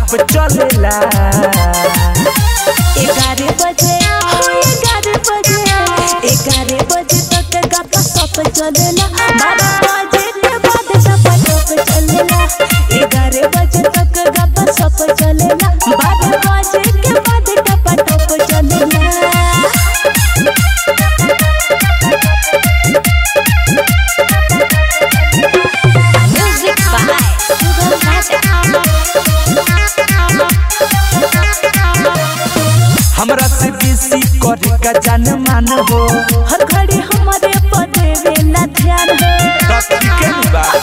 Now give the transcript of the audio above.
टप चलेला 11 बजे 11 बजे तक गप्पा सप चलेला 12 बजे के बाद गप्पा टप चलेला 11 बजे तक गप्पा सप चलेला 12 बजे के बाद गप्पा टप चलेला। हमरा से बेसी करे का जान मान हो हर घड़ी हमारे पदे वेला ध्यान हो ठीक है बा